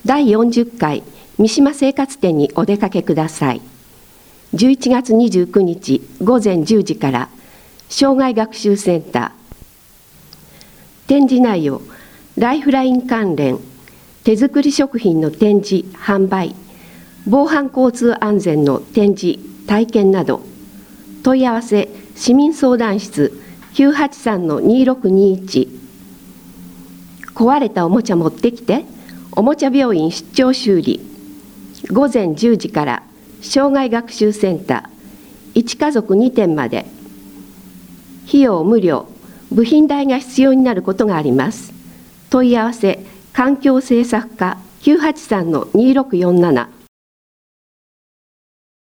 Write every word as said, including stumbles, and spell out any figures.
だいよんじゅっかい三島生活展にお出かけください。じゅういちがつにじゅうくにちごぜんじゅうじから障害学習センター。展示内容、ライフライン関連、手作り食品の展示・販売、防犯交通安全の展示・体験など。問い合わせ市民相談室 きゅうはちさんのにろくにいち。壊れたおもちゃ持ってきて、おもちゃ病院出張修理。ごぜんじゅうじから障害学習センター、いち家族にてんまで。費用無料、部品代が必要になることがあります。問い合わせ環境政策課 きゅうはちさんのにろくよんなな